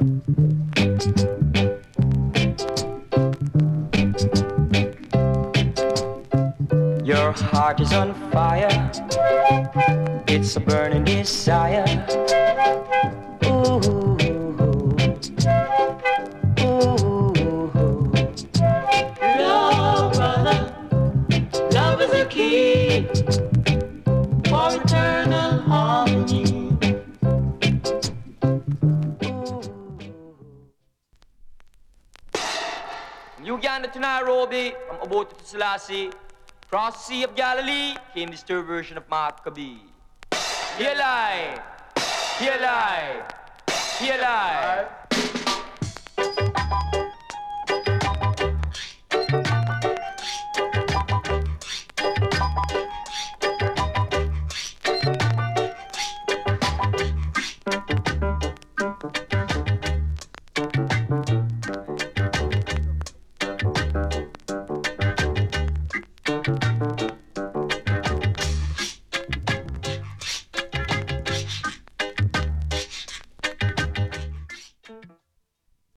Your heart is on fire, it's a burning desire. Ooh, ooh. Love, brother, love is a key for eternal harmony. From Uganda to Nairobi, from Obote to Selassie, across the Sea of Galilee came this third version of Maccabee. Here lie, here lie, here lie.